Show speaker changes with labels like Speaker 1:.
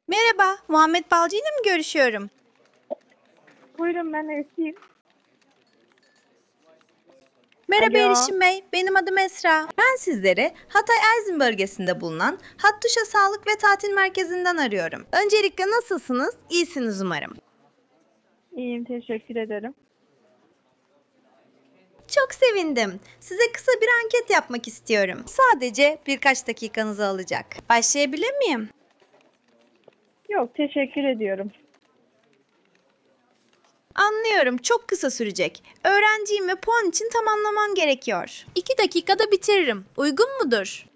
Speaker 1: Merhaba, Muhammed Balcı ile mi görüşüyorum?
Speaker 2: Buyurun ben Esin.
Speaker 1: Merhaba
Speaker 2: Alo.
Speaker 1: Erişim Bey, benim adım Esra. Ben sizleri Hatay Erzin bölgesinde bulunan Hattuşa Sağlık ve Tatil Merkezi'nden arıyorum. Öncelikle nasılsınız? İyisiniz umarım.
Speaker 2: İyiyim teşekkür ederim.
Speaker 1: Çok sevindim. Size kısa bir anket yapmak istiyorum. Sadece birkaç dakikanızı alacak. Başlayabilir miyim?
Speaker 2: Yok teşekkür ediyorum.
Speaker 1: Anlıyorum, çok kısa sürecek. Öğrenciyim ve puan için tamamlamam gerekiyor. 2 dakikada bitiririm. Uygun mudur?